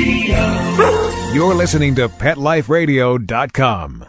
Radio. You're listening to PetLifeRadio.com.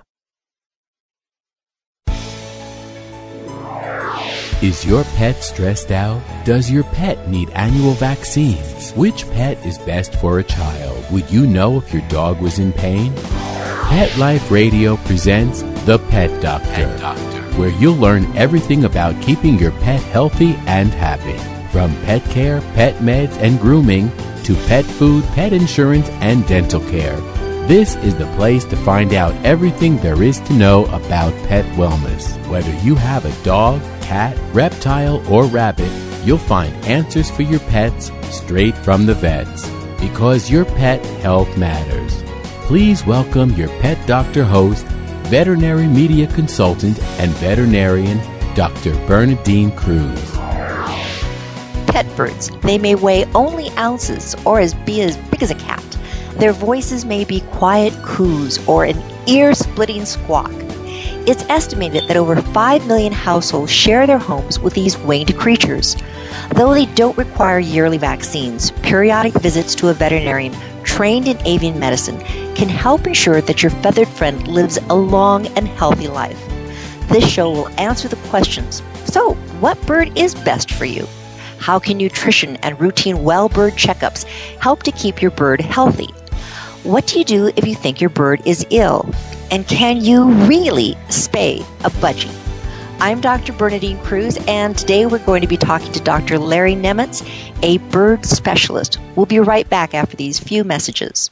Is your pet stressed out? Does your pet need annual vaccines? Which pet is best for a child? Would you know if your dog was in pain? Pet Life Radio presents The Pet Doctor, where you'll learn everything about keeping your pet healthy and happy. From pet care, pet meds, and grooming, to pet food, pet insurance, and dental care. This is the place to find out everything there is to know about pet wellness. Whether you have a dog, cat, reptile, or rabbit, you'll find answers for your pets straight from the vets. Because your pet health matters. Please welcome your Pet Doctor host, veterinary media consultant, and veterinarian, Dr. Bernadine Cruz. Pet birds. They may weigh only ounces or be as big as a cat. Their voices may be quiet coos or an ear-splitting squawk. It's estimated that over 5 million households share their homes with these winged creatures. Though they don't require yearly vaccines, periodic visits to a veterinarian trained in avian medicine can help ensure that your feathered friend lives a long and healthy life. This show will answer the questions. So, what bird is best for you? How can nutrition and routine well bird checkups help to keep your bird healthy? What do you do if you think your bird is ill? And can you really spay a budgie? I'm Dr. Bernadine Cruz, and today we're going to be talking to Dr. Larry Nemitz, a bird specialist. We'll be right back after these few messages.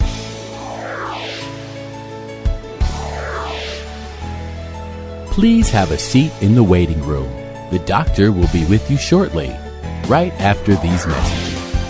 Please have a seat in the waiting room. The doctor will be with you shortly, right after these messages.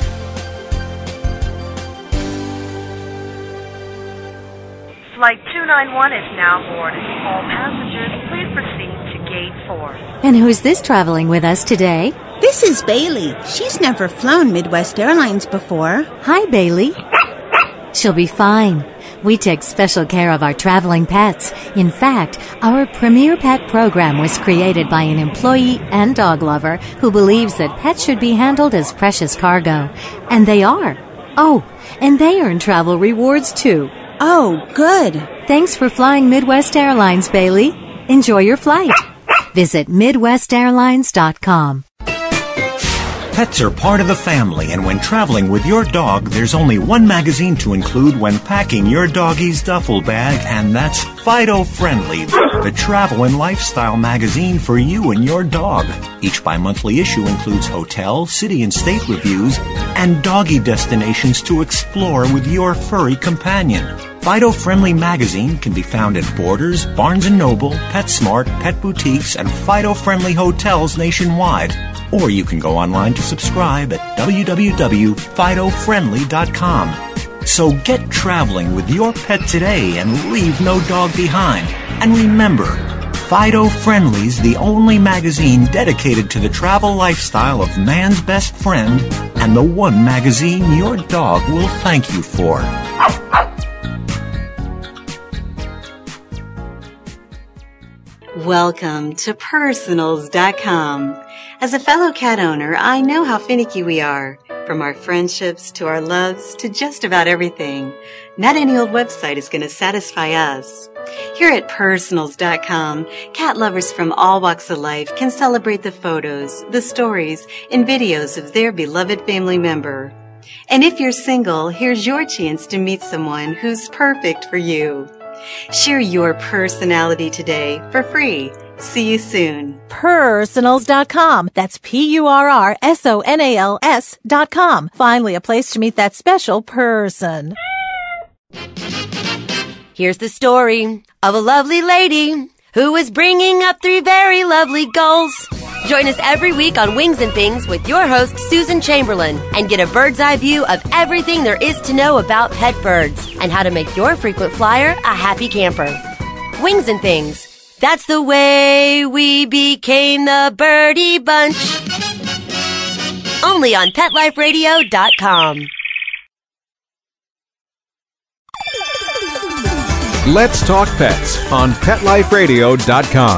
Flight 291 is now boarded. All passengers, please proceed to Gate 4. And who's this traveling with us today? This is Bailey. She's never flown Midwest Airlines before. Hi, Bailey. She'll be fine. We take special care of our traveling pets. In fact, our Premier Pet program was created by an employee and dog lover who believes that pets should be handled as precious cargo. And they are. Oh, and they earn travel rewards too. Oh, good. Thanks for flying Midwest Airlines, Bailey. Enjoy your flight. Visit MidwestAirlines.com. Pets are part of the family, and when traveling with your dog, there's only one magazine to include when packing your doggy's duffel bag, and that's Fido Friendly, the travel and lifestyle magazine for you and your dog. Each bi-monthly issue includes hotel, city, and state reviews, and doggy destinations to explore with your furry companion. Fido Friendly magazine can be found at Borders, Barnes & Noble, PetSmart, Pet Boutiques, and Fido Friendly hotels nationwide. Or you can go online to subscribe at www.fidofriendly.com. So get traveling with your pet today and leave no dog behind. And remember, Fido Friendly's the only magazine dedicated to the travel lifestyle of man's best friend, and the one magazine your dog will thank you for. Welcome to Personals.com. As a fellow cat owner, I know how finicky we are. From our friendships to our loves to just about everything. Not any old website is going to satisfy us. Here at Personals.com, cat lovers from all walks of life can celebrate the photos, the stories, and videos of their beloved family member. And if you're single, here's your chance to meet someone who's perfect for you. Share your personality today for free. See you soon. Personals.com. That's Purrsonals.com. Finally, a place to meet that special person. Here's the story of a lovely lady who is bringing up 3 very lovely goals. Join us every week on Wings and Things with your host, Susan Chamberlain, and get a bird's eye view of everything there is to know about pet birds and how to make your frequent flyer a happy camper. Wings and Things. That's the way we became the Birdie Bunch. Only on PetLifeRadio.com. Let's Talk Pets on PetLifeRadio.com.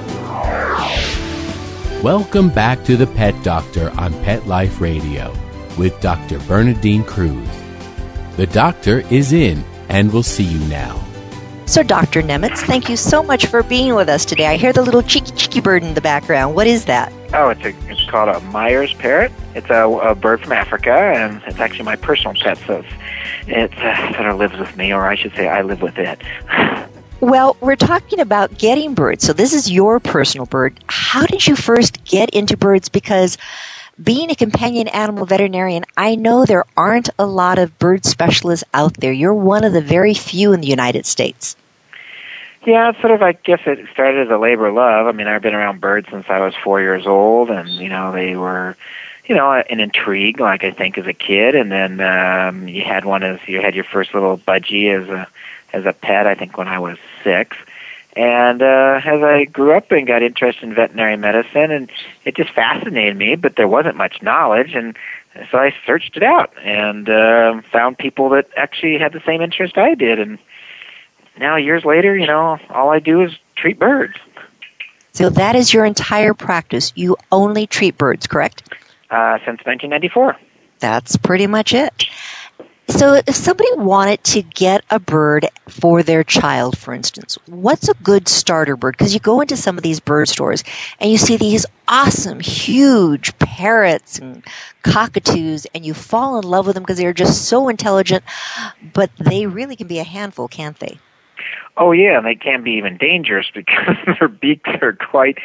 Welcome back to the Pet Doctor on Pet Life Radio. with Dr. Bernadine Cruz. The doctor is in and will see you now. So, Dr. Nemitz, thank you so much for being with us today. I hear the little cheeky bird in the background. What is that? Oh, it's called a Myers parrot. It's a bird from Africa, and it's actually my personal pet, so it sort of lives with me, or I should say I live with it. Well, we're talking about getting birds, so this is your personal bird. How did you first get into birds? Because being a companion animal veterinarian, I know there aren't a lot of bird specialists out there. You're one of the very few in the United States. Yeah, it's sort of, I guess it started as a labor of love. I mean, I've been around birds since I was 4 years old, and, they were, an intrigue, like I think as a kid. And then you had your first little budgie as a pet, I think when I was 6. And as I grew up and got interested in veterinary medicine, and it just fascinated me, but there wasn't much knowledge, and so I searched it out and found people that actually had the same interest I did. And now, years later, all I do is treat birds. So that is your entire practice. You only treat birds, correct? Since 1994. That's pretty much it. So if somebody wanted to get a bird for their child, for instance, what's a good starter bird? Because you go into some of these bird stores and you see these awesome, huge parrots and cockatoos, and you fall in love with them because they're just so intelligent, but they really can be a handful, can't they? Oh yeah, and they can be even dangerous because their beaks are quite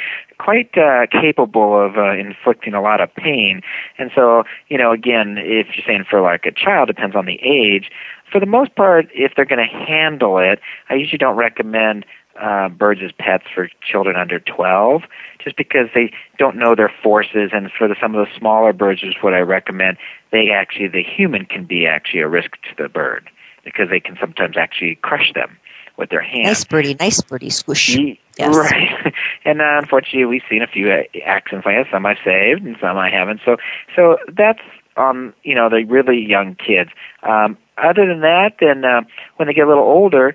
capable of inflicting a lot of pain. And so, again, if you're saying for like a child, depends on the age. For the most part, if they're going to handle it, I usually don't recommend birds as pets for children under 12, just because they don't know their forces. And for some of the smaller birds, is what I recommend. The human can be actually a risk to the bird because they can sometimes actually crush them with their hands. Nice birdie, swoosh. Yes. Right. And unfortunately, we've seen a few accidents like that. Some I've saved and some I haven't. So that's the really young kids. Other than that, then when they get a little older,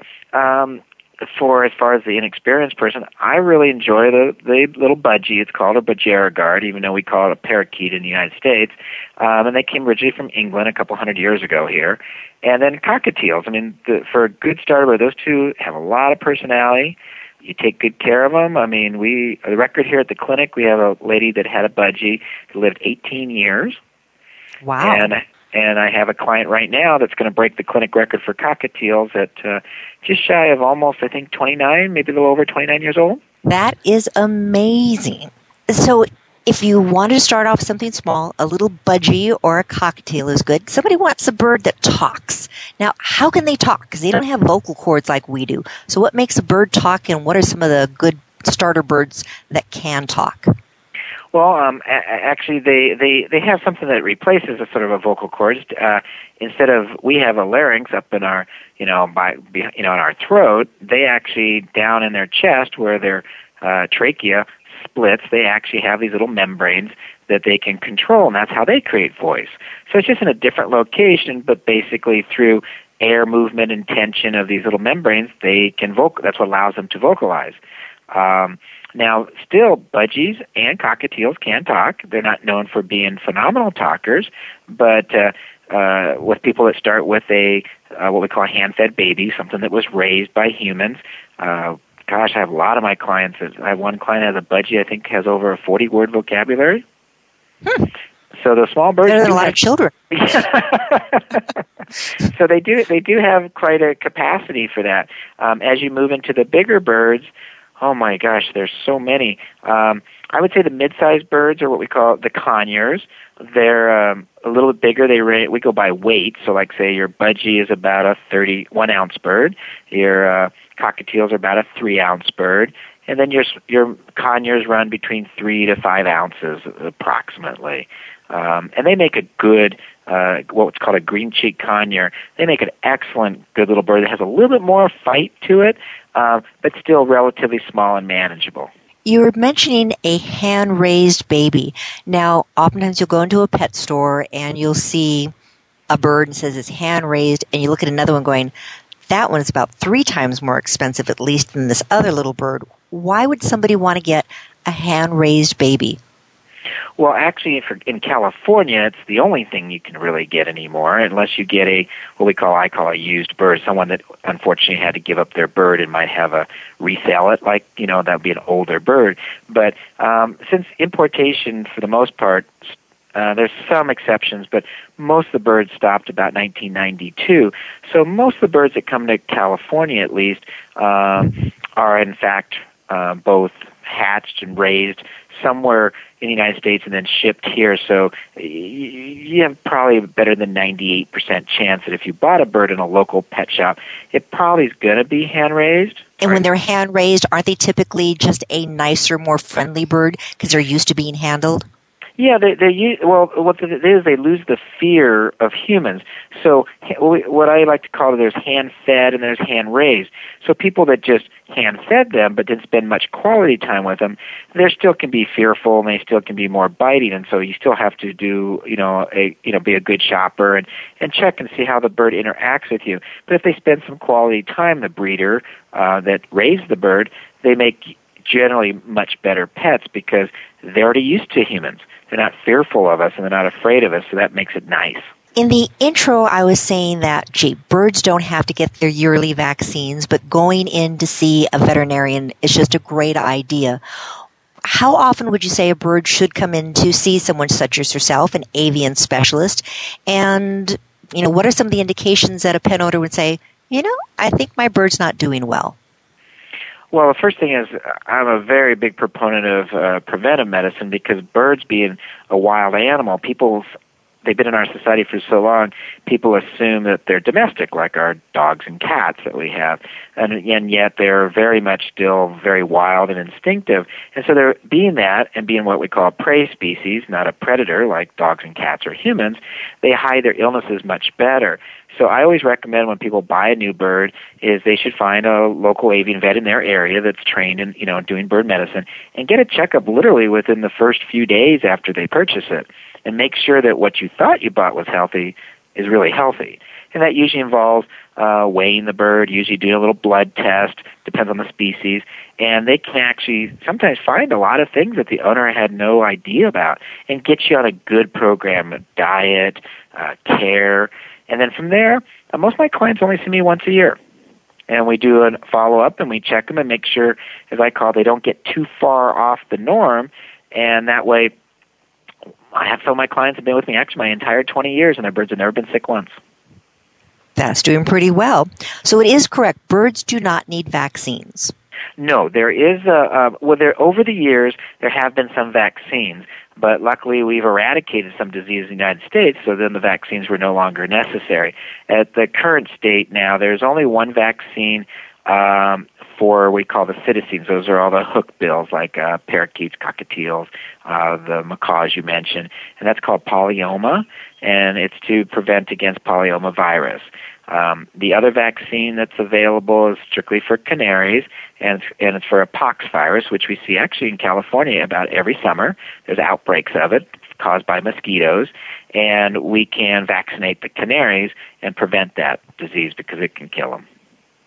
as far as the inexperienced person, I really enjoy the little budgie. It's called a budgerigard, even though we call it a parakeet in the United States. And they came originally from England a couple hundred years ago here. And then cockatiels. I mean, for a good starter, those two have a lot of personality. You take good care of them. I mean, the record here at the clinic, we have a lady that had a budgie who lived 18 years. Wow. And I have a client right now that's going to break the clinic record for cockatiels at just shy of almost, I think, 29, maybe a little over 29 years old. That is amazing. So if you want to start off something small, a little budgie or a cockatiel is good. Somebody wants a bird that talks. Now, how can they talk? Because they don't have vocal cords like we do. So what makes a bird talk, and what are some of the good starter birds that can talk? Well, actually, they have something that replaces a sort of a vocal cord. Instead of, we have a larynx up in our, in our throat. They actually down in their chest where their trachea splits. They actually have these little membranes that they can control, and that's how they create voice. So it's just in a different location, but basically through air movement and tension of these little membranes, they can that's what allows them to vocalize. Now, still, budgies and cockatiels can talk. They're not known for being phenomenal talkers, but with people that start with what we call a hand-fed baby, something that was raised by humans. I have a lot of my clients. I have one client that has a budgie, I think, has over a 40-word vocabulary. So the small birds better than a lot of children. So they do have quite a capacity for that. As you move into the bigger birds, oh my gosh, there's so many. I would say the mid-sized birds are what we call the conures. They're a little bit bigger. We go by weight. So like say your budgie is about a 31-ounce bird. Your cockatiels are about a 3-ounce bird. And then your conures run between 3 to 5 ounces approximately. And they make a good, what's called a green cheek conure. They make an excellent, good little bird that has a little bit more fight to it, but still relatively small and manageable. You were mentioning a hand-raised baby. Now, oftentimes you'll go into a pet store and you'll see a bird and it says it's hand-raised, and you look at another one going, that one is about 3 times more expensive at least than this other little bird. Why would somebody want to get a hand-raised baby? Well, actually, in California, it's the only thing you can really get anymore, unless you get I call a used bird, someone that unfortunately had to give up their bird and might have a resell it, like, that would be an older bird. But since importation, for the most part, there's some exceptions, but most of the birds stopped about 1992. So most of the birds that come to California, at least, are in fact both hatched and raised somewhere in the United States and then shipped here. So you have probably better than 98% chance that if you bought a bird in a local pet shop, it probably is going to be hand-raised. And when they're hand-raised, aren't they typically just a nicer, more friendly bird because they're used to being handled? Yeah, what it is, they lose the fear of humans. So what I like to call it, there's hand-fed and there's hand-raised. So people that just hand-fed them but didn't spend much quality time with them, they still can be fearful and they still can be more biting. And so you still have to do, be a good shopper and check and see how the bird interacts with you. But if they spend some quality time, the breeder that raised the bird, they make generally much better pets because they're already used to humans. They're not fearful of us and they're not afraid of us, so that makes it nice. In the intro, I was saying that, birds don't have to get their yearly vaccines, but going in to see a veterinarian is just a great idea. How often would you say a bird should come in to see someone such as yourself, an avian specialist? And, what are some of the indications that a pet owner would say, I think my bird's not doing well? Well, the first thing is I'm a very big proponent of preventive medicine because birds being a wild animal, they've been in our society for so long, people assume that they're domestic, like our dogs and cats that we have. And yet they're very much still very wild and instinctive. And so they're being that and being what we call a prey species, not a predator like dogs and cats or humans, they hide their illnesses much better. So I always recommend when people buy a new bird is they should find a local avian vet in their area that's trained in, doing bird medicine and get a checkup literally within the first few days after they purchase it and make sure that what you thought you bought was healthy is really healthy. And that usually involves weighing the bird, usually doing a little blood test, depends on the species, and they can actually sometimes find a lot of things that the owner had no idea about and get you on a good program, diet, care. And then from there, most of my clients only see me once a year. And we do a follow-up, and we check them and make sure, as I call it, they don't get too far off the norm. And that way, I have some of my clients have been with me actually my entire 20 years, and their birds have never been sick once. That's doing pretty well. So it is correct. Birds do not need vaccines. No, there is over the years, there have been some vaccines. But luckily, we've eradicated some disease in the United States, so then the vaccines were no longer necessary. At the current state now, there's only one vaccine for what we call the cetaceans. Those are all the hookbills, like parakeets, cockatiels, the macaws you mentioned, and that's called polyoma, and it's to prevent against polyoma virus. The other vaccine that's available is strictly for canaries, and it's for a pox virus, which we see actually in California about every summer. There's outbreaks of it caused by mosquitoes, and we can vaccinate the canaries and prevent that disease because it can kill them.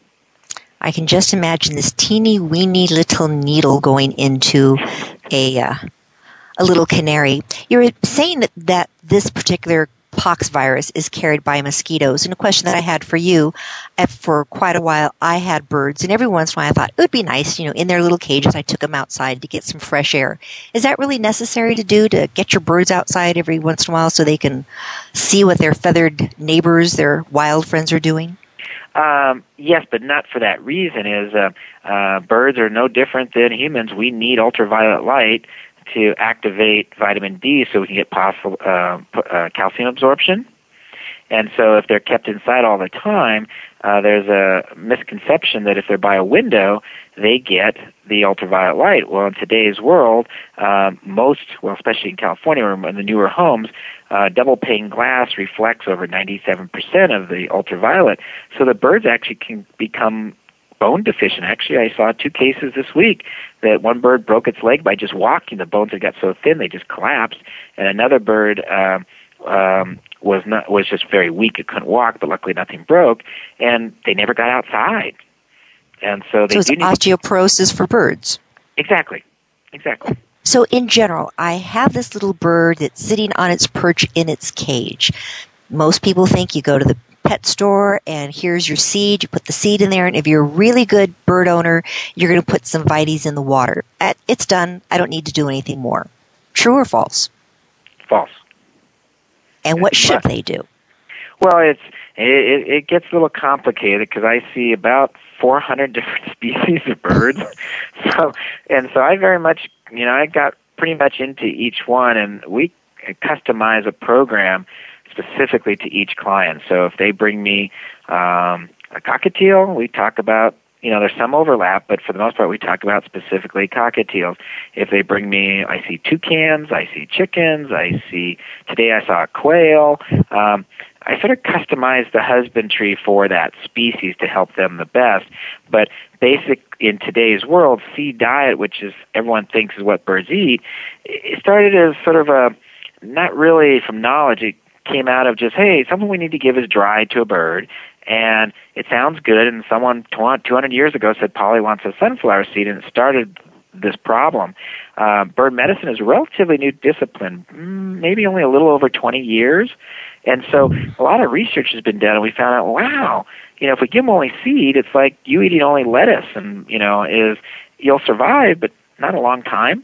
I can just imagine this teeny weeny little needle going into a little canary. You're saying that this particular pox virus is carried by mosquitoes. And a question that I had for you, for quite a while, I had birds, and every once in a while I thought it would be nice, in their little cages, I took them outside to get some fresh air. Is that really necessary to do, to get your birds outside every once in a while so they can see what their feathered neighbors, their wild friends are doing? Yes, but not for that reason. Birds are no different than humans. We need ultraviolet light to activate vitamin D so we can get possible calcium absorption. And so if they're kept inside all the time, there's a misconception that if they're by a window, they get the ultraviolet light. Well, in today's world, especially in California or in the newer homes, double pane glass reflects over 97% of the ultraviolet. So the birds actually can become bone deficient. Actually, I saw 2 cases this week that one bird broke its leg by just walking. The bones had got so thin they just collapsed, and another bird was just very weak. It couldn't walk, but luckily nothing broke, and they never got outside. And so it's osteoporosis for birds. Exactly. So in general, I have this little bird that's sitting on its perch in its cage. Most people think you go to the pet store and here's your seed. You put the seed in there, and if you're a really good bird owner, you're going to put some Vites in the water. It's done. I don't need to do anything more. True or false? False. And what should they do? Well, it gets a little complicated because I see about 400 different species of birds. So I very much, I got pretty much into each one, and we customize a program specifically to each client. So if they bring me a cockatiel, we talk about, there's some overlap, but for the most part we talk about specifically cockatiels. If they bring me, I see toucans, I see chickens, today I saw a quail. I sort of customize the husbandry for that species to help them the best. But basic in today's world, seed diet, which is everyone thinks is what birds eat, it started as sort of a, not really from knowledge, it came out of just, hey, something we need to give is dried to a bird, and it sounds good, and someone 200 years ago said Polly wants a sunflower seed, and it started this problem. Bird medicine is a relatively new discipline, maybe only a little over 20 years, and so a lot of research has been done, and we found out, wow, if we give them only seed, it's like you eating only lettuce, and, you'll survive, but not a long time.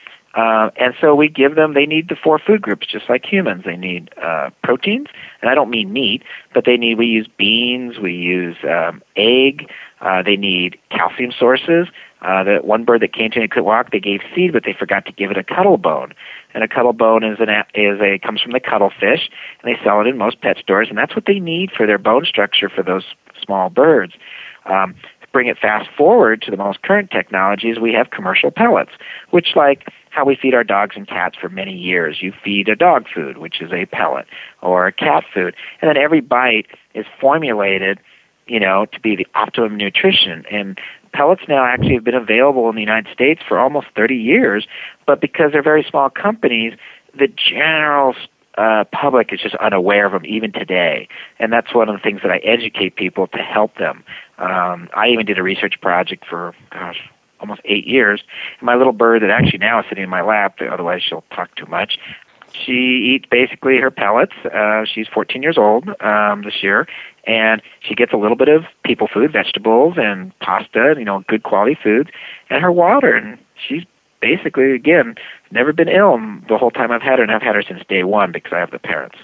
And so we give them, they need the 4 food groups just like humans. They need proteins, and I don't mean meat, but we use beans, we use egg, they need calcium sources. The one bird that came to me and couldn't walk, they gave seed, but they forgot to give it a cuttle bone. And a cuttle bone comes from the cuttlefish, and they sell it in most pet stores, and that's what they need for their bone structure for those small birds. Bring it fast forward to the most current technologies, we have commercial pellets, which like how we feed our dogs and cats for many years. You feed a dog food, which is a pellet, or a cat food, and then every bite is formulated, to be the optimum nutrition. And pellets now actually have been available in the United States for almost 30 years, but because they're very small companies, the general public is just unaware of them even today. And that's one of the things that I educate people to help them. I even did a research project for, almost 8 years. And my little bird that actually now is sitting in my lap, otherwise she'll talk too much, she eats basically her pellets. She's 14 years old this year, and she gets a little bit of people food, vegetables and pasta, good quality foods, and her water. And she's basically, again, never been ill the whole time I've had her, and I've had her since day one because I have the parents.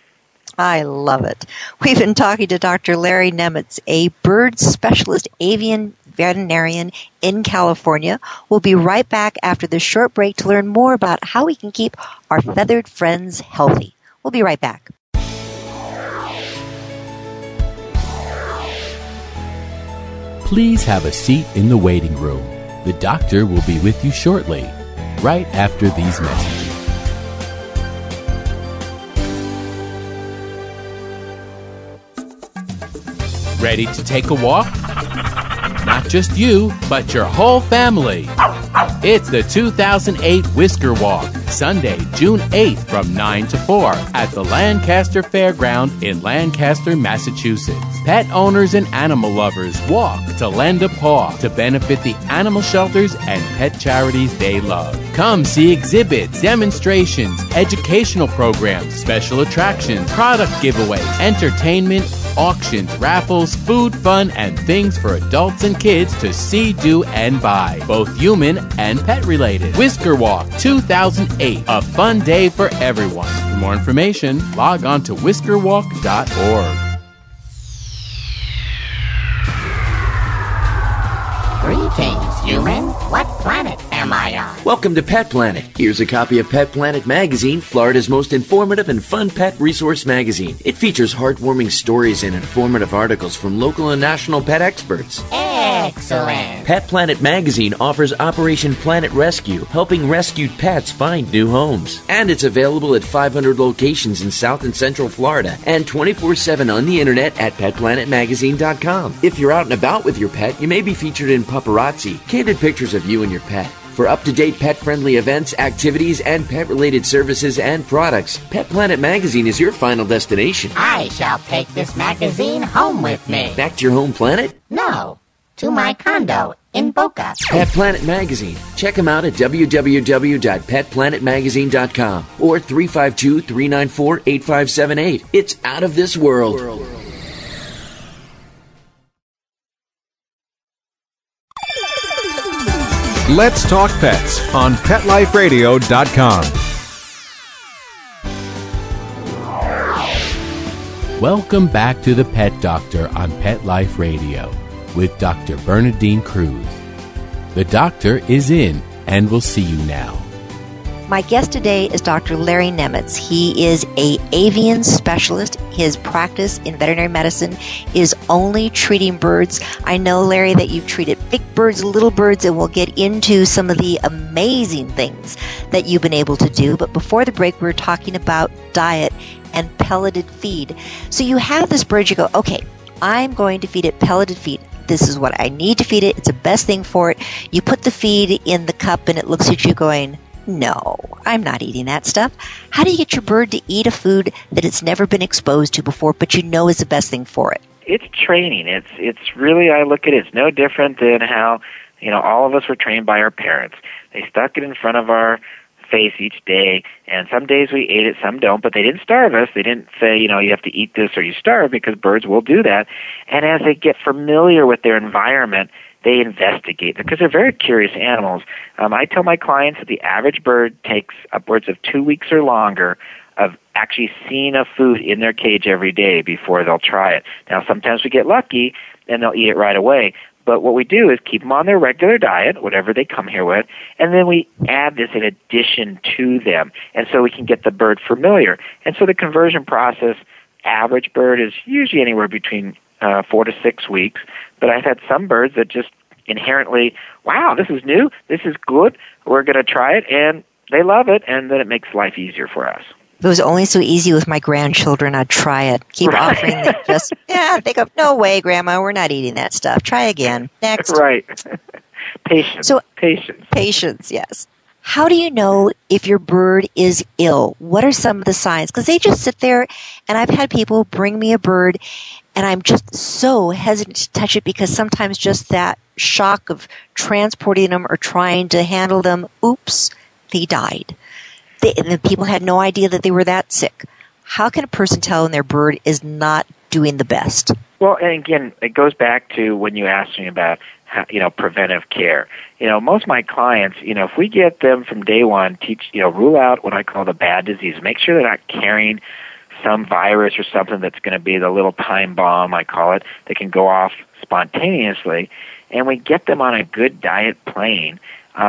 I love it. We've been talking to Dr. Larry Nemitz, a bird specialist avian veterinarian in California. We'll be right back after this short break to learn more about how we can keep our feathered friends healthy. We'll be right back. Please have a seat in the waiting room. The doctor will be with you shortly, right after these messages. Ready to take a walk? Not just you, but your whole family. It's the 2008 Whisker Walk, Sunday, June 8th from 9 to 4 at the Lancaster Fairground in Lancaster, Massachusetts. Pet owners and animal lovers walk to lend a paw to benefit the animal shelters and pet charities they love. Come see exhibits, demonstrations, educational programs, special attractions, product giveaways, entertainment, auctions, raffles, food, fun, and things for adults and kids to see, do, and buy, both human and pet related. Whisker Walk 2008, a fun day for everyone. For more information, log on to whiskerwalk.org. Greetings, human. What planet am I on? Welcome to Pet Planet. Here's a copy of Pet Planet Magazine, Florida's most informative and fun pet resource magazine. It features heartwarming stories and informative articles from local and national pet experts. Excellent. Pet Planet Magazine offers Operation Planet Rescue, helping rescued pets find new homes. And it's available at 500 locations in South and Central Florida and 24/7 on the internet at PetPlanetMagazine.com. If you're out and about with your pet, you may be featured in Paparazzi, candid pictures of you and your pet. For up-to-date pet-friendly events, activities, and pet-related services and products, Pet Planet Magazine is your final destination. I shall take this magazine home with me. Back to your home planet? No, to my condo in Boca. Pet Planet Magazine. Check them out at www.petplanetmagazine.com or 352-394-8578. It's out of this world. Let's Talk Pets on PetLifeRadio.com. Welcome back to the Pet Doctor on Pet Life Radio with Dr. Bernadine Cruz. The doctor is in and will see you now. My guest today is Dr. Larry Nemitz. He is an avian specialist. His practice in veterinary medicine is only treating birds. I know, Larry, that you've treated big birds, little birds, and we'll get into some of the amazing things that you've been able to do. But before the break, we were talking about diet and pelleted feed. So you have this bird, you go, okay, I'm going to feed it pelleted feed. This is what I need to feed it. It's the best thing for it. You put the feed in the cup and it looks at you going, no, I'm not eating that stuff. How do you get your bird to eat a food that it's never been exposed to before, but you know is the best thing for it? It's training. It's really, I look at it, it's no different than how, all of us were trained by our parents. They stuck it in front of our face each day, and some days we ate it, some don't, but they didn't starve us. They didn't say, you have to eat this or you starve, because birds will do that. And as they get familiar with their environment, they investigate, because they're very curious animals. I tell my clients that the average bird takes upwards of 2 weeks or longer of actually seeing a food in their cage every day before they'll try it. Now, sometimes we get lucky and they'll eat it right away, but what we do is keep them on their regular diet, whatever they come here with, and then we add this in addition to them, and so we can get the bird familiar. And so the conversion process, average bird, is usually anywhere between 4 to 6 weeks, but I've had some birds that just inherently, wow, this is new, this is good, we're going to try it, and they love it, and then it makes life easier for us. If it was only so easy with my grandchildren, I'd try it. Keep offering them just, they go, no way, Grandma, we're not eating that stuff. Try again. Next. Right. Patience. Patience, yes. How do you know if your bird is ill? What are some of the signs? Because they just sit there, and I've had people bring me a bird, and I'm just so hesitant to touch it because sometimes just that shock of transporting them or trying to handle them, oops, they died. The people had no idea that they were that sick. How can a person tell when their bird is not doing the best? Well, and again, it goes back to when you asked me about preventive care. Most of my clients, if we get them from day one, rule out what I call the bad disease. Make sure they're not carrying some virus or something that's going to be the little time bomb, I call it, that can go off spontaneously, and we get them on a good diet plane.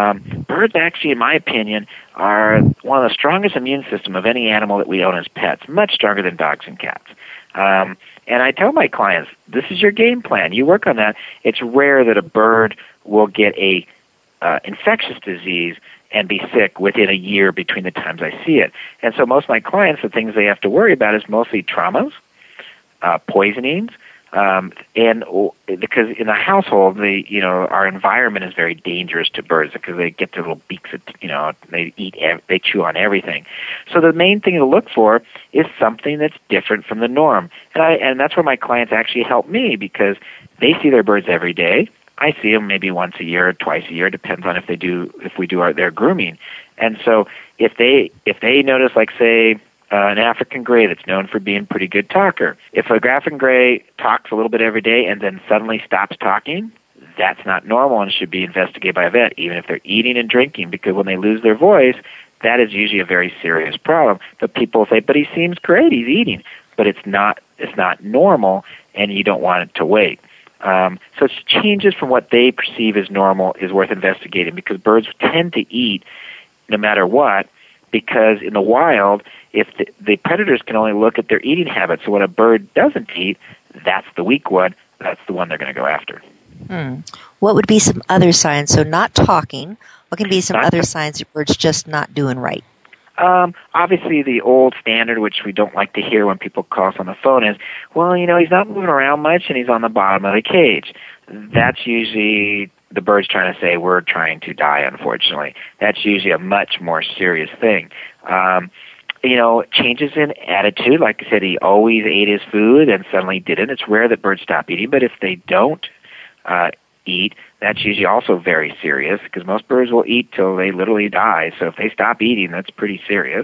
Birds actually, in my opinion, are one of the strongest immune system of any animal that we own as pets, much stronger than dogs and cats. And I tell my clients, this is your game plan. You work on that. It's rare that a bird will get a infectious disease and be sick within a year between the times I see it. And so most of my clients, the things they have to worry about is mostly traumas, poisonings, and because in the household, our environment is very dangerous to birds because they get their little beaks, they chew on everything. So the main thing to look for is something that's different from the norm. And that's where my clients actually help me, because they see their birds every day. I see them maybe once a year or twice a year, depends on if we do their grooming. And so if they notice, like, say, an African gray that's known for being a pretty good talker. If a African gray talks a little bit every day and then suddenly stops talking, that's not normal and should be investigated by a vet, even if they're eating and drinking, because when they lose their voice, that is usually a very serious problem. But people say, but he seems great, he's eating. But it's not normal, and you don't want it to wait. So it's changes from what they perceive as normal is worth investigating, because birds tend to eat no matter what, because in the wild, if the predators can only look at their eating habits, so when a bird doesn't eat, that's the weak one, that's the one they're going to go after. What would be some other signs? So not talking, what can be some other signs that bird's just not doing right? Obviously, the old standard, which we don't like to hear when people call us on the phone, is, well, he's not moving around much and he's on the bottom of the cage. That's usually the bird's trying to say, we're trying to die, unfortunately. That's usually a much more serious thing. Changes in attitude. Like I said, he always ate his food and suddenly didn't. It's rare that birds stop eating, but if they don't eat, that's usually also very serious because most birds will eat till they literally die. So if they stop eating, that's pretty serious.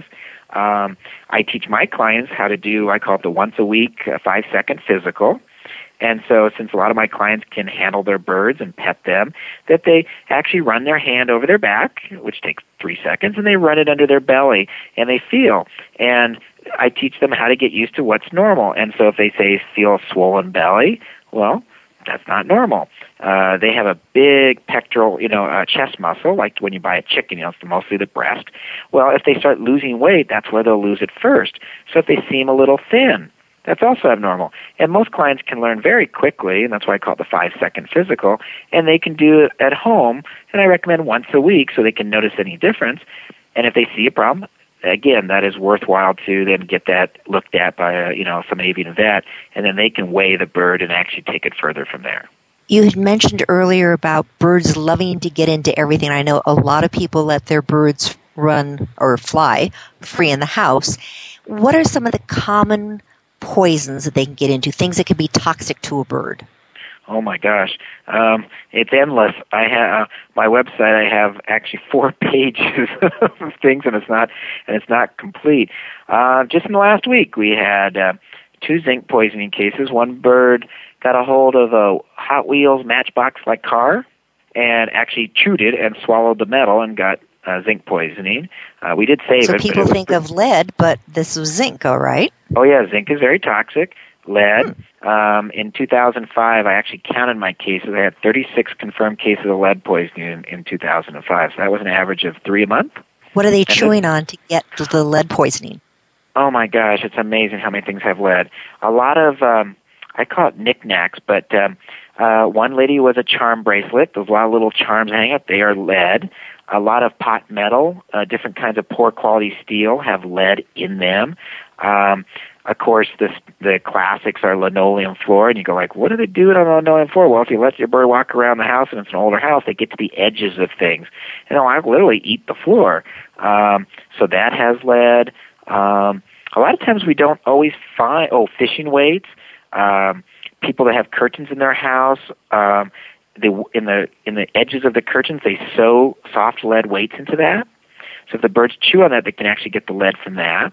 I teach my clients how to do, I call it the once a week 5-second physical. And so since a lot of my clients can handle their birds and pet them, that they actually run their hand over their back, which takes 3 seconds, and they run it under their belly, and they feel. And I teach them how to get used to what's normal. And so if they say feel a swollen belly, well, that's not normal. They have a big pectoral, chest muscle, like when you buy a chicken, it's mostly the breast. Well, if they start losing weight, that's where they'll lose it first. So if they seem a little thin, that's also abnormal. And most clients can learn very quickly, and that's why I call it the 5-second physical, and they can do it at home, and I recommend once a week so they can notice any difference. And if they see a problem, again, that is worthwhile to then get that looked at by some avian vet, and then they can weigh the bird and actually take it further from there. You had mentioned earlier about birds loving to get into everything. I know a lot of people let their birds run or fly free in the house. What are some of the common poisons that they can get into, things that can be toxic to a bird? Oh my gosh, it's endless. I have my website. I have actually 4 pages of things, and it's not complete. Just in the last week, we had 2 zinc poisoning cases. One bird got a hold of a Hot Wheels Matchbox-like car and actually chewed it and swallowed the metal and got zinc poisoning. We did save it. So people think of lead, but this was zinc, all right? Oh yeah, zinc is very toxic. Lead. In 2005, I actually counted my cases. I had 36 confirmed cases of lead poisoning in 2005. So that was an average of 3 a month. What are they chewing on to get the lead poisoning? Oh my gosh, it's amazing how many things have lead. A lot of, I call it knickknacks, but one lady was a charm bracelet. There's a lot of little charms hanging up. They are lead. A lot of pot metal, different kinds of poor quality steel have lead in them. Of course, the classics are linoleum floor, and you go like, what do they do on a linoleum floor? Well, if you let your bird walk around the house and it's an older house, they get to the edges of things. I literally eat the floor. So that has lead. A lot of times we don't always find, fishing weights, people that have curtains in their house, in the edges of the curtains, they sew soft lead weights into that. So if the birds chew on that, they can actually get the lead from that.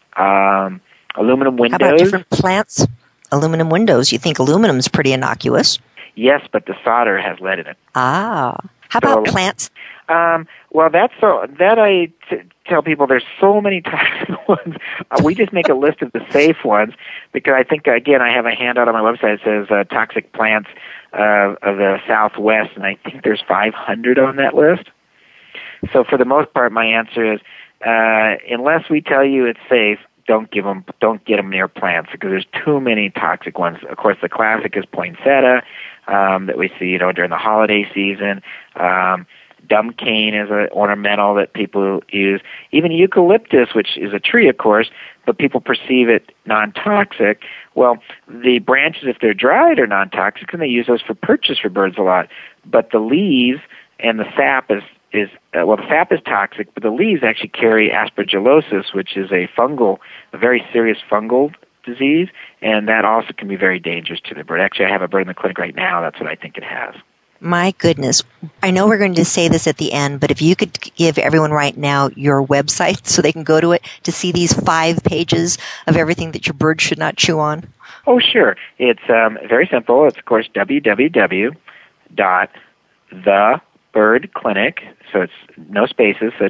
Aluminum windows. How about different plants? Aluminum windows. You think aluminum's pretty innocuous? Yes, but the solder has lead in it. Ah. How about plants? Well, I tell people there's so many toxic ones. We just make a list of the safe ones because I think, again, I have a handout on my website that says toxic plants of the Southwest, and I think there's 500 on that list. So for the most part, my answer is unless we tell you it's safe, don't get them near plants because there's too many toxic ones. Of course, the classic is poinsettia that we see, during the holiday season. Dumb cane is an ornamental that people use. Even eucalyptus, which is a tree, of course, but people perceive it non-toxic. Well, the branches, if they're dried, are non-toxic, and they use those for purchase for birds a lot. But the leaves and the sap the sap is toxic, but the leaves actually carry aspergillosis, which is a very serious fungal disease, and that also can be very dangerous to the bird. Actually, I have a bird in the clinic right now. That's what I think it has. My goodness. I know we're going to say this at the end, but if you could give everyone right now your website so they can go to it to see these 5 pages of everything that your bird should not chew on. Oh, sure. It's very simple. It's, of course, www.thebirdclinic, so it's no spaces, so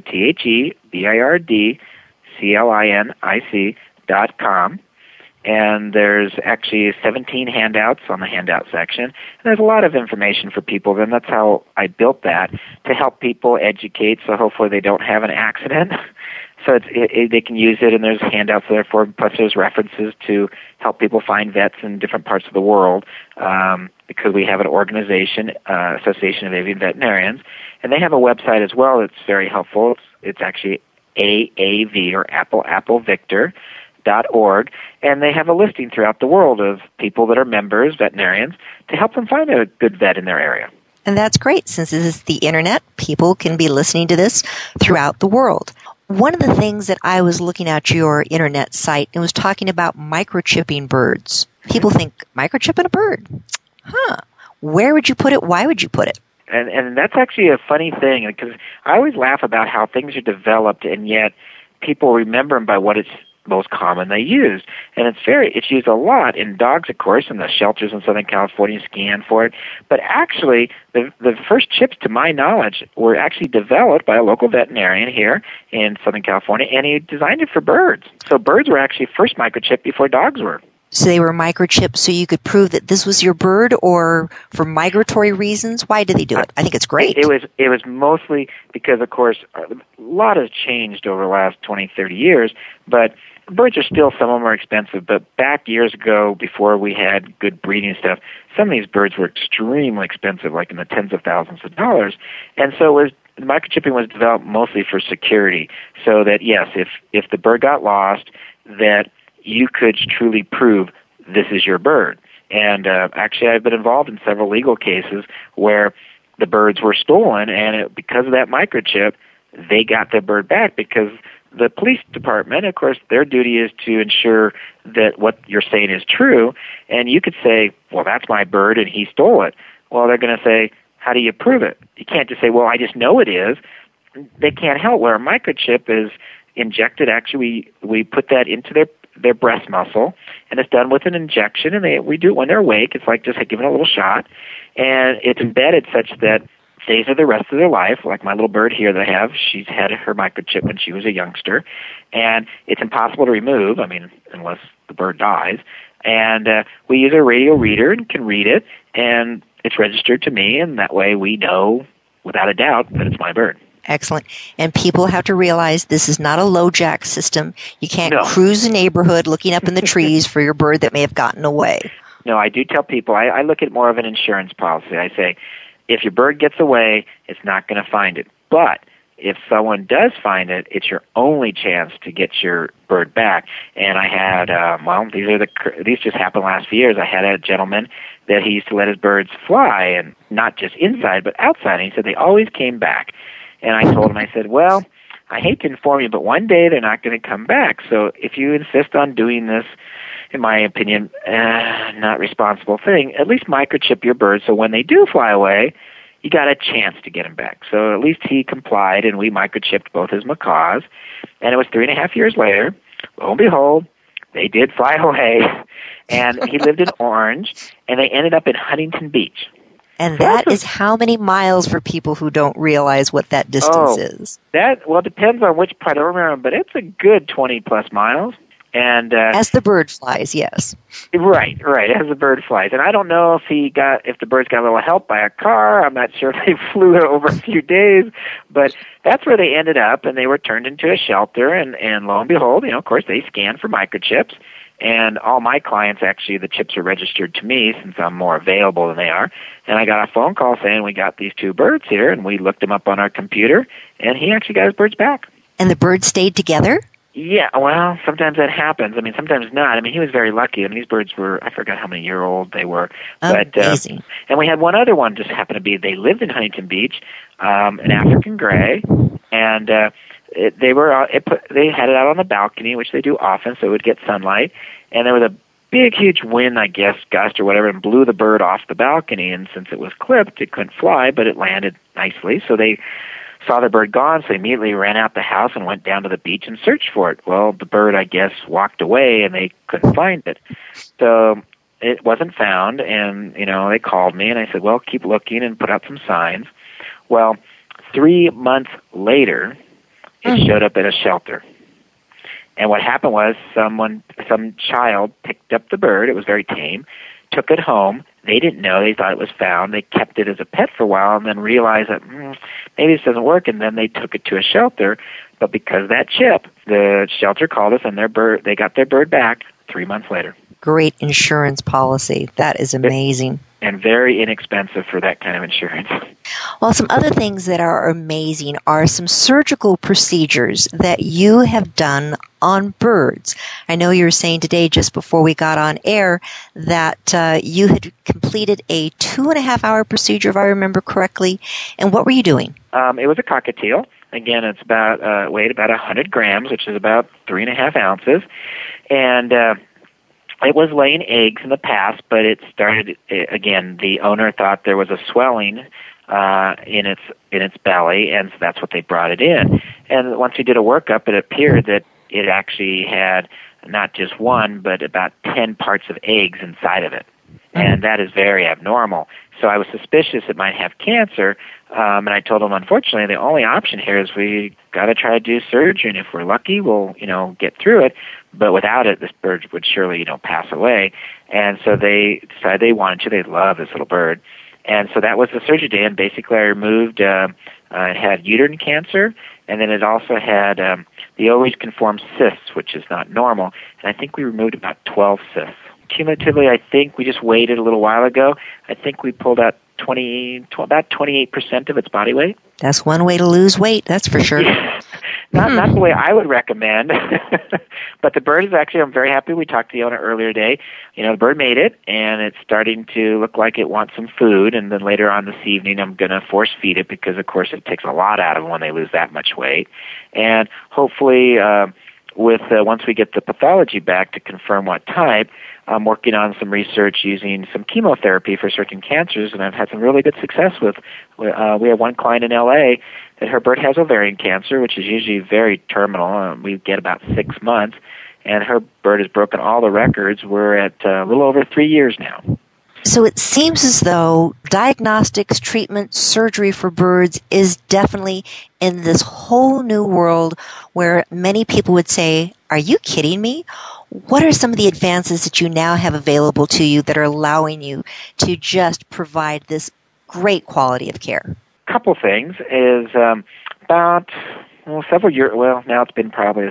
TheBirdClinic.com. And there's actually 17 handouts on the handout section. And there's a lot of information for people, and that's how I built that, to help people educate so hopefully they don't have an accident. So they can use it, and there's handouts there for them, plus there's references to help people find vets in different parts of the world because we have an organization, Association of Avian Veterinarians, and they have a website as well that's very helpful. It's actually AAV, or Apple Victor, .org, and they have a listing throughout the world of people that are members, veterinarians, to help them find a good vet in their area. And that's great. Since this is the internet, people can be listening to this throughout the world. One of the things that I was looking at your internet site, it was talking about microchipping birds. People think, microchipping a bird? Where would you put it? Why would you put it? And that's actually a funny thing, because I always laugh about how things are developed, and yet people remember them by what it's most common they use. And it's used a lot in dogs, of course, and the shelters in Southern California scan for it. But actually, the first chips, to my knowledge, were actually developed by a local veterinarian here in Southern California, and he designed it for birds. So birds were actually first microchipped before dogs were. So they were microchipped so you could prove that this was your bird, or for migratory reasons? Why did they do it? I think it's great. It was mostly because, of course, a lot has changed over the last 20, 30 years, but birds are still, some of them are expensive, but back years ago, before we had good breeding stuff, some of these birds were extremely expensive, like in the tens of thousands of dollars. And so microchipping was developed mostly for security, so that, yes, if the bird got lost, that you could truly prove this is your bird. And actually, I've been involved in several legal cases where the birds were stolen, and because of that microchip, they got their bird back, because the police department, of course, their duty is to ensure that what you're saying is true. And you could say, well, that's my bird and he stole it. Well, they're going to say, how do you prove it? You can't just say, well, I just know it is. They can't help. Where a microchip is injected, actually, we put that into their breast muscle, and it's done with an injection, and we do it when they're awake. It's like just giving a little shot, and it's embedded such that stays there the rest of their life. Like my little bird here that I have, she's had her microchip when she was a youngster, and it's impossible to remove, unless the bird dies. And we use a radio reader and can read it, and it's registered to me, and that way we know without a doubt that it's my bird. Excellent. And people have to realize this is not a LoJack system. You can't cruise the neighborhood looking up in the trees for your bird that may have gotten away. No, I do tell people, I look at more of an insurance policy. I say, if your bird gets away, it's not going to find it. But if someone does find it, it's your only chance to get your bird back. And I had, these just happened last few years. I had a gentleman that he used to let his birds fly, and not just inside, but outside. And he said they always came back. And I told him, I said, well, I hate to inform you, but one day they're not going to come back. So if you insist on doing this, in my opinion, not responsible thing, at least microchip your birds so when they do fly away, you got a chance to get them back. So at least he complied, and we microchipped both his macaws. And it was 3.5 years later, lo and behold, they did fly away. And he lived in Orange, and they ended up in Huntington Beach. And that is how many miles for people who don't realize what that distance is? It depends on which part. I don't remember, but it's a good 20-plus miles. And as the bird flies, yes. Right, as the bird flies. And I don't know if the birds got a little help by a car. I'm not sure if they flew over a few days, but that's where they ended up, and they were turned into a shelter, and lo and behold, of course, they scanned for microchips. And all my clients, actually, the chips are registered to me since I'm more available than they are. And I got a phone call saying we got these two birds here, and we looked them up on our computer, and he actually got his birds back. And the birds stayed together? Yeah, well, sometimes that happens. Sometimes not. He was very lucky. These birds were, I forgot how many year old they were. Amazing. And we had one other one just happened to be, they lived in Huntington Beach, an African gray, and they had it out on the balcony, which they do often, so it would get sunlight. And there was a big, huge wind, I guess, gust or whatever, and blew the bird off the balcony. And since it was clipped, it couldn't fly, but it landed nicely. So they saw the bird gone, so they immediately ran out the house and went down to the beach and searched for it. Well, the bird, I guess, walked away, and they couldn't find it. So it wasn't found, and, they called me, and I said, well, keep looking and put out some signs. Well, 3 months later, it showed up at a shelter. And what happened was some child picked up the bird. It was very tame, took it home. They didn't know. They thought it was found. They kept it as a pet for a while and then realized that maybe this doesn't work, and then they took it to a shelter. But because of that chip, the shelter called us, and they got their bird back 3 months later. Great insurance policy. That is amazing. And very inexpensive for that kind of insurance. Well, some other things that are amazing are some surgical procedures that you have done on birds. I know you were saying today, just before we got on air, that you had completed a 2.5-hour procedure, if I remember correctly. And what were you doing? It was a cockatiel. Again, it's weighed about 100 grams, which is about 3.5 ounces. And it was laying eggs in the past, but it started, again, the owner thought there was a swelling in its belly, and so that's what they brought it in. And once we did a workup, it appeared that it actually had not just one, but about 10 parts of eggs inside of it. And that is very abnormal. So I was suspicious it might have cancer, and I told them, unfortunately, the only option here is we got to try to do surgery, and if we're lucky, we'll, get through it. But without it, this bird would surely, pass away. And so they decided they wanted to. They love this little bird. And so that was the surgery day, and basically I removed, it had uterine cancer, and then it also had the ovaries conformed cysts, which is not normal, and I think we removed about 12 cysts. Cumulatively, I think we just weighed it a little while ago. I think we pulled out about 28% of its body weight. That's one way to lose weight, that's for sure. Not the way I would recommend, but the bird is actually, I'm very happy. We talked to the owner earlier today. The bird made it, and it's starting to look like it wants some food, and then later on this evening I'm going to force feed it because, of course, it takes a lot out of them when they lose that much weight. And hopefully, once we get the pathology back to confirm what type, I'm working on some research using some chemotherapy for certain cancers, and I've had some really good success with. We have one client in L.A. that her bird has ovarian cancer, which is usually very terminal. We get about 6 months, and her bird has broken all the records. We're at a little over 3 years now. So it seems as though diagnostics, treatment, surgery for birds is definitely in this whole new world where many people would say, are you kidding me? What are some of the advances that you now have available to you that are allowing you to just provide this great quality of care? A couple things is about several years, now it's been probably,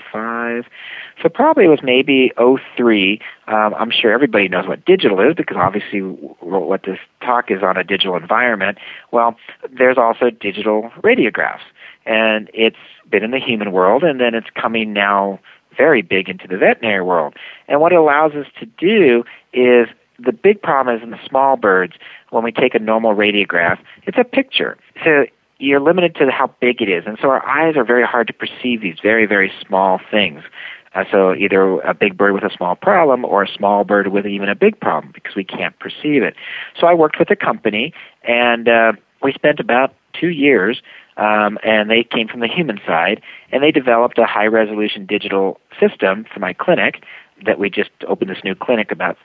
05. So probably it was maybe 03. I'm sure everybody knows what digital is because obviously what this talk is on a digital environment. Well, there's also digital radiographs, and it's been in the human world, and then it's coming now very big into the veterinary world. And what it allows us to do is, the big problem is in the small birds, when we take a normal radiograph, it's a picture. So you're limited to how big it is. And so our eyes are very hard to perceive these very, very small things. So either a big bird with a small problem or a small bird with even a big problem because we can't perceive it. So I worked with a company, and we spent about 2 years, and they came from the human side, and they developed a high-resolution digital system for my clinic that we just opened this new clinic about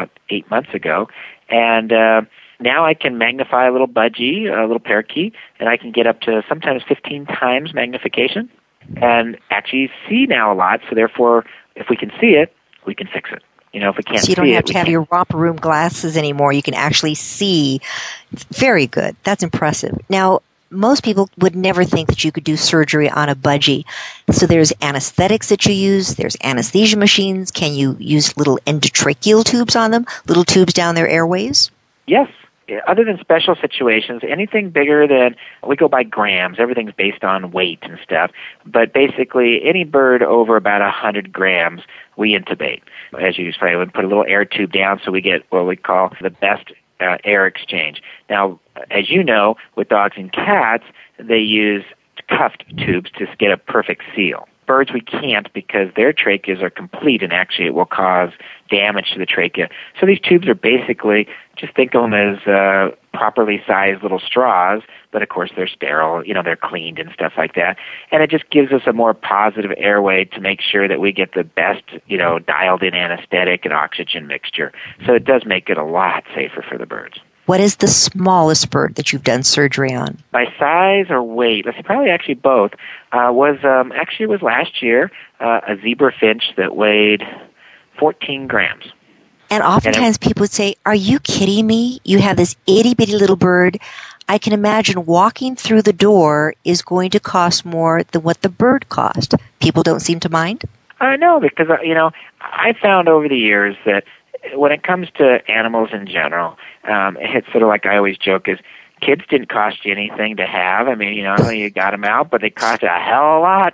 8 months ago. And now I can magnify a little budgie, a little parakeet, and I can get up to sometimes 15 times magnification and actually see now a lot. So therefore, if we can see it, we can fix it. If we can't see it, so you don't have to have your romper room glasses anymore. You can actually see. Very good. That's impressive. Now, most people would never think that you could do surgery on a budgie. So there's anesthetics that you use. There's anesthesia machines. Can you use little endotracheal tubes on them, little tubes down their airways? Yes. Other than special situations, anything bigger than, we go by grams. Everything's based on weight and stuff. But basically, any bird over about 100 grams, we intubate. As you say, we put a little air tube down so we get what we call the best air exchange. Now, as you know, with dogs and cats, they use cuffed tubes to get a perfect seal. Birds, we can't because their tracheas are complete, and actually it will cause damage to the trachea. So these tubes are basically, just think of them as properly sized little straws, but of course they're sterile, they're cleaned and stuff like that. And it just gives us a more positive airway to make sure that we get the best, dialed in anesthetic and oxygen mixture. So it does make it a lot safer for the birds. What is the smallest bird that you've done surgery on? By size or weight? Let's see, probably actually both. It was last year, a zebra finch that weighed 14 grams. And oftentimes people would say, are you kidding me? You have this itty-bitty little bird. I can imagine walking through the door is going to cost more than what the bird cost. People don't seem to mind? No, because, I found over the years that when it comes to animals in general, it's sort of like I always joke is, kids didn't cost you anything to have. I mean, you got them out, but they cost you a hell of a lot.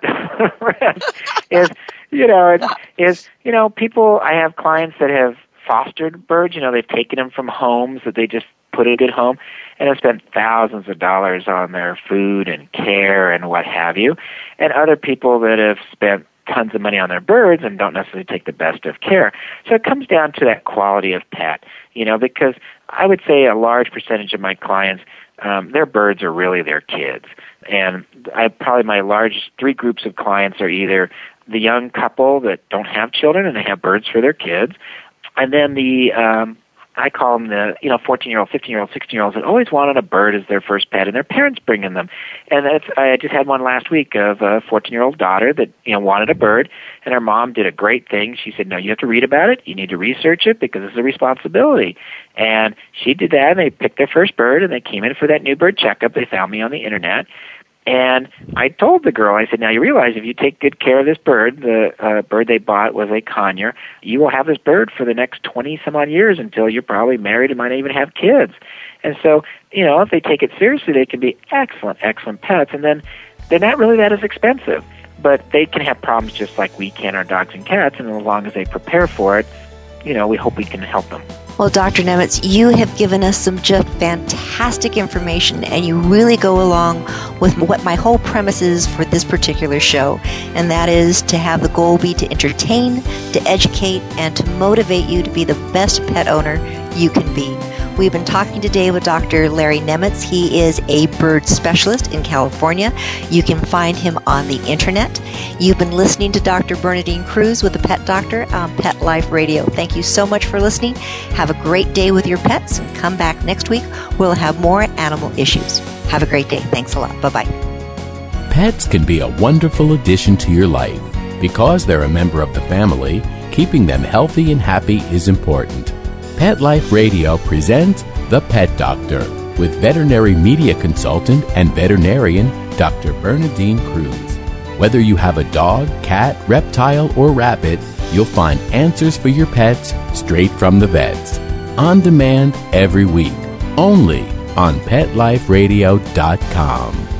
People, I have clients that have fostered birds, they've taken them from homes that they just put in a good home and have spent thousands of dollars on their food and care and what have you. And other people that have spent tons of money on their birds and don't necessarily take the best of care. So it comes down to that quality of pet, because I would say a large percentage of my clients their birds are really their kids. And probably my large 3 groups of clients are either the young couple that don't have children and they have birds for their kids, and then the I call them the 14-year-old, 15-year-old, 16-year-olds that always wanted a bird as their first pet, and their parents bringing them. And I just had one last week of a 14-year-old daughter that wanted a bird, and her mom did a great thing. She said, "No, you have to read about it. You need to research it because it's a responsibility." And she did that, and they picked their first bird, and they came in for that new bird checkup. They found me on the internet. And I told the girl, I said, "Now you realize if you take good care of this bird," the bird they bought was a conure, "you will have this bird for the next 20-some-odd years until you're probably married and might even have kids." And so, if they take it seriously, they can be excellent, excellent pets. And then they're not really that as expensive. But they can have problems just like we can, our dogs and cats. And as long as they prepare for it, we hope we can help them. Well, Dr. Nemitz, you have given us some just fantastic information, and you really go along with what my whole premise is for this particular show, and that is to have the goal be to entertain, to educate, and to motivate you to be the best pet owner you can be. We've been talking today with Dr. Larry Nemitz. He is a bird specialist in California. You can find him on the internet. You've been listening to Dr. Bernadine Cruz with the Pet Doctor on Pet Life Radio. Thank you so much for listening. Have a great day with your pets, and come back next week. We'll have more animal issues. Have a great day. Thanks a lot. Bye-bye. Pets can be a wonderful addition to your life. Because they're a member of the family, keeping them healthy and happy is important. Pet Life Radio presents The Pet Doctor with veterinary media consultant and veterinarian Dr. Bernadine Cruz. Whether you have a dog, cat, reptile, or rabbit, you'll find answers for your pets straight from the vets. On demand every week, only on PetLifeRadio.com.